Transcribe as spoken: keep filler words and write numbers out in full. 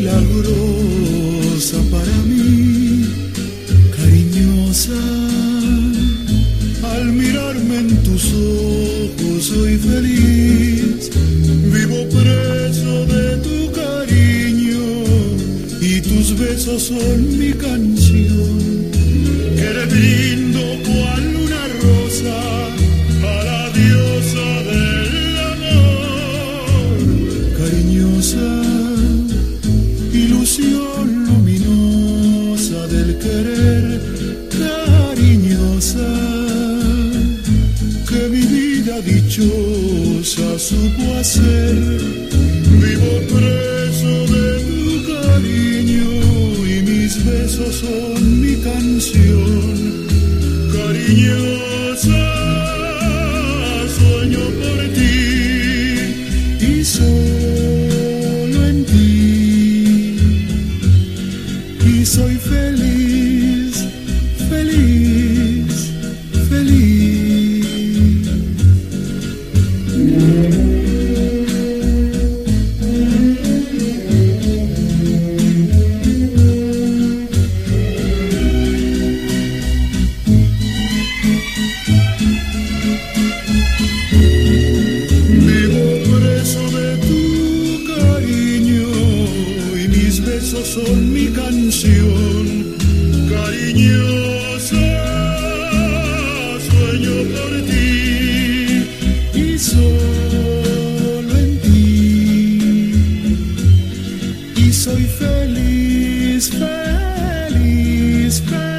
milagrosa para mí, cariñosa. Al mirarme en tus ojos soy feliz, vivo preso de tu cariño y tus besos son mi canción, que le brindo cual una rosa a la diosa del amor. Cariñosa, ilusión luminosa del querer, cariñosa, que mi vida dichosa supo hacer. Vivo preso de tu cariño y mis besos son mi canción. Cariñosa, sueño por ti y solo en ti, y soy feliz, feliz, feliz. Son mi canción, cariñosa, sueño por ti y solo en ti, y soy feliz, feliz, feliz.